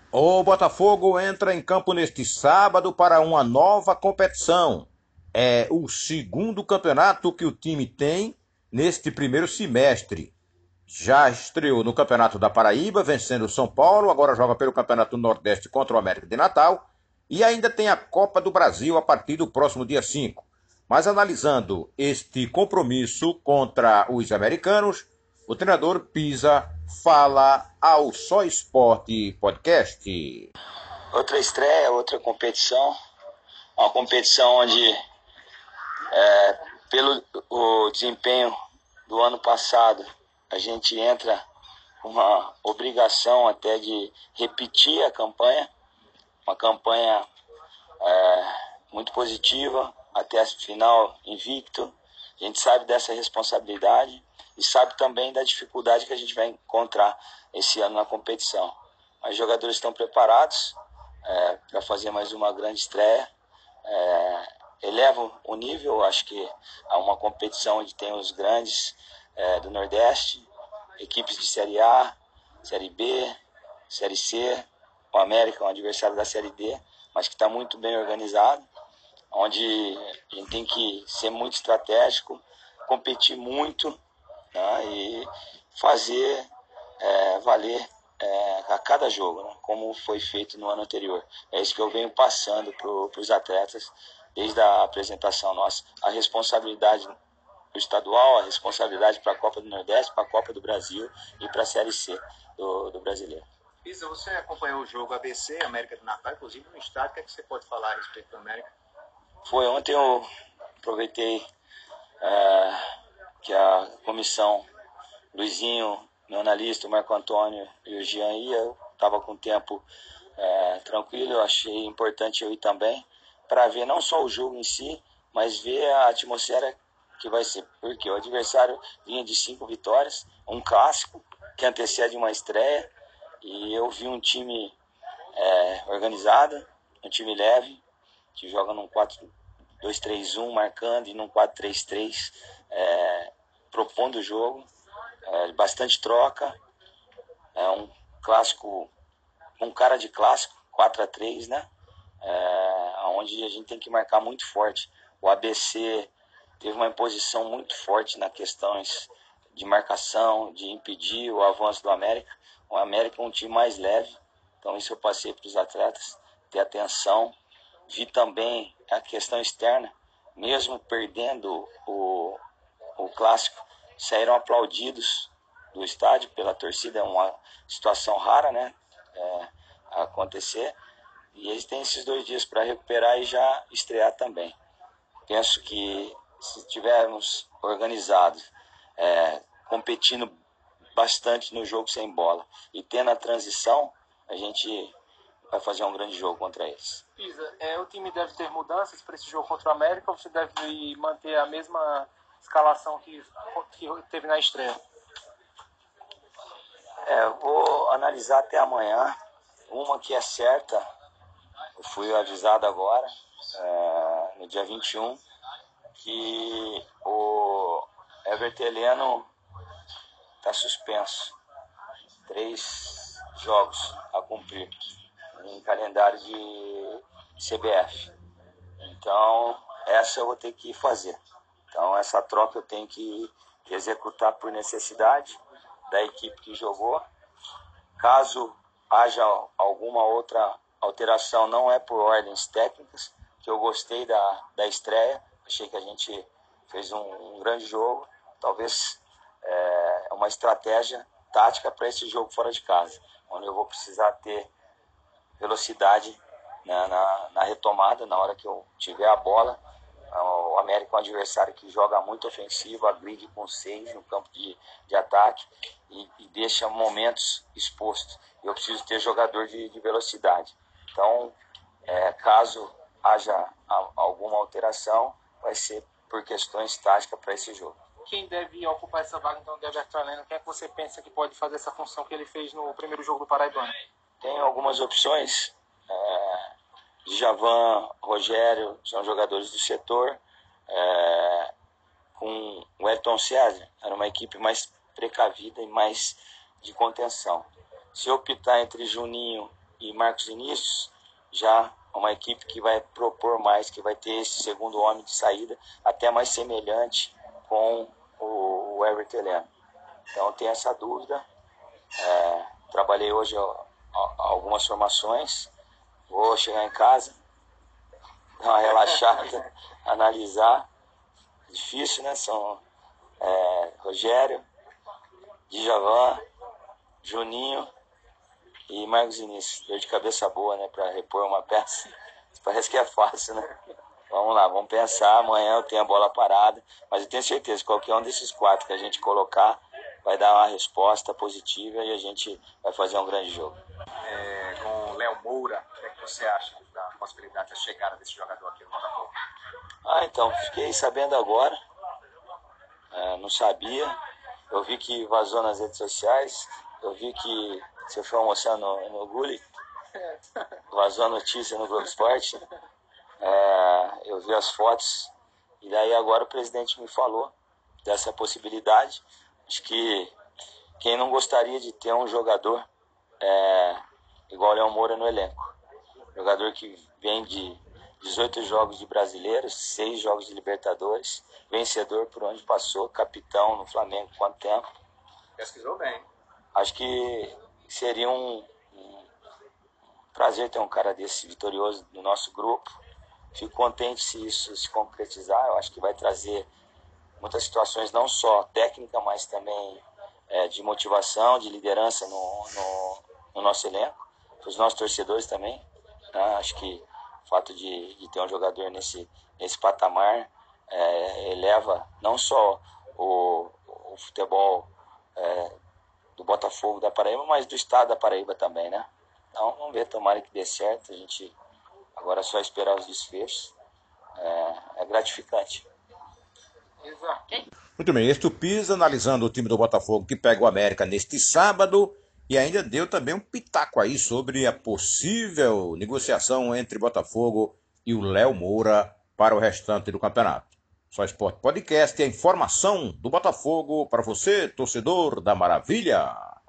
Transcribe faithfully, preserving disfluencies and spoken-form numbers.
O Botafogo entra em campo neste sábado para uma nova competição. É o segundo campeonato que o time tem neste primeiro semestre. Já estreou no Campeonato da Paraíba, vencendo o São Paulo, agora joga pelo Campeonato do Nordeste contra o América de Natal e ainda tem a Copa do Brasil a partir do próximo dia cinco. Mas analisando este compromisso contra os americanos, o treinador Pisa fala ao Só Esporte Podcast. Outra estreia, outra competição, uma competição onde, é, pelo o desempenho do ano passado, a gente entra com uma obrigação até de repetir a campanha, uma campanha é, muito positiva, até a final invicto. A gente sabe dessa responsabilidade e sabe também da dificuldade que a gente vai encontrar esse ano na competição. Os jogadores estão preparados é, para fazer mais uma grande estreia. É, elevam o nível, acho que há uma competição onde tem os grandes é, do Nordeste, equipes de Série A, Série B, Série C, o América é um adversário da Série D, mas que está muito bem organizado, onde a gente tem que ser muito estratégico, competir muito, né, e fazer é, valer é, a cada jogo, né, como foi feito no ano anterior. É isso que eu venho passando para os atletas desde a apresentação nossa. A responsabilidade do estadual, a responsabilidade para a Copa do Nordeste, para a Copa do Brasil e para a Série C do, do brasileiro. Isa, você acompanhou o jogo A B C, América do Natal, inclusive no estádio. O que, é que você pode falar a respeito do América? Foi ontem, eu aproveitei é, que a comissão, Luizinho, meu analista, o Marco Antônio e o Jean ia, eu estava com o tempo é, tranquilo, eu achei importante eu ir também, para ver não só o jogo em si, mas ver a atmosfera que vai ser, porque o adversário vinha de cinco vitórias, um clássico que antecede uma estreia, e eu vi um time é, organizado, um time leve, que joga num quatro dois três um, marcando, e num quatro três três, é, propondo o jogo, é, bastante troca, é um clássico, um cara de clássico, quatro a três, né? É, onde a gente tem que marcar muito forte. O A B C teve uma imposição muito forte nas questões de marcação, de impedir o avanço do América. O América é um time mais leve, então isso eu passei para os atletas, ter atenção. Vi também a questão externa, mesmo perdendo o, o clássico, saíram aplaudidos do estádio pela torcida, é uma situação rara, né, é, acontecer, e eles têm esses dois dias para recuperar e já estrear também. Penso que se tivermos organizados, é, competindo bastante no jogo sem bola e tendo a transição, a gente vai fazer um grande jogo contra eles. Isa, é, o time deve ter mudanças para esse jogo contra o América ou você deve manter a mesma escalação que, que teve na estreia? É, eu vou analisar até amanhã. Uma que é certa, eu fui avisado agora, é, no dia vinte e um, que o Everton Heleno está suspenso. Três jogos a cumprir em calendário de C B F. Então, essa eu vou ter que fazer. Então, essa troca eu tenho que executar por necessidade da equipe que jogou. Caso haja alguma outra alteração, não é por ordens técnicas, que eu gostei da, da estreia. Achei que a gente fez um, um grande jogo. Talvez é, uma estratégia tática para esse jogo fora de casa, onde eu vou precisar ter velocidade, né, na, na retomada, na hora que eu tiver a bola. O América é um adversário que joga muito ofensivo, agride com seis no campo de, de ataque e, e deixa momentos expostos. Eu preciso ter jogador de, de velocidade. Então, é, caso haja a, alguma alteração, vai ser por questões táticas para esse jogo. Quem deve ocupar essa vaga, então, do Everton Heleno? Quem é que você pensa que pode fazer essa função que ele fez no primeiro jogo do Paraibano? Tem algumas opções. É, Djavan, Rogério, são jogadores do setor. É, com o Ayrton César, era uma equipe mais precavida e mais de contenção. Se eu optar entre Juninho e Marcos Vinícius já uma equipe que vai propor mais, que vai ter esse segundo homem de saída, até mais semelhante com o, o Everton Heleno. Então tem essa dúvida. É, trabalhei hoje ó, ó, algumas formações, vou chegar em casa, dar uma relaxada, analisar. Difícil, né? São é, Rogério, Djavan, Juninho e Marcos Vinícius. Dor de cabeça boa, né? Para repor uma peça. Parece que é fácil, né? Vamos lá, vamos pensar. Amanhã eu tenho a bola parada, mas eu tenho certeza que qualquer um desses quatro que a gente colocar vai dar uma resposta positiva e a gente vai fazer um grande jogo. É, com o Léo Moura, o que é que você acha da possibilidade da chegada desse jogador aqui no Botafogo? Ah, então, fiquei sabendo agora, é, não sabia, eu vi que vazou nas redes sociais, eu vi que você foi almoçar no, no Gulli, vazou a notícia no Globo Esporte, é, eu vi as fotos, e daí agora o presidente me falou dessa possibilidade. Acho que quem não gostaria de ter um jogador é, igual o Léo Moura no elenco, jogador que vem de dezoito jogos de Brasileiros, seis jogos de Libertadores, vencedor por onde passou, capitão no Flamengo, quanto tempo. Pesquisou bem. Acho que seria um, um prazer ter um cara desse vitorioso no nosso grupo. Fico contente se isso se concretizar. Eu acho que vai trazer muitas situações, não só técnica, mas também é, de motivação, de liderança no, no, no nosso elenco, para os nossos torcedores também. Né? Acho que o fato de, de ter um jogador nesse, nesse patamar é, eleva não só o, o futebol é, do Botafogo da Paraíba, mas do estado da Paraíba também, né? Então vamos ver, tomara que dê certo. A gente agora é só esperar os desfechos. É, é gratificante. Muito bem, este Pisa analisando o time do Botafogo que pega o América neste sábado e ainda deu também um pitaco aí sobre a possível negociação entre Botafogo e o Léo Moura para o restante do campeonato. Só Esporte Podcast, a informação do Botafogo para você, torcedor da Maravilha.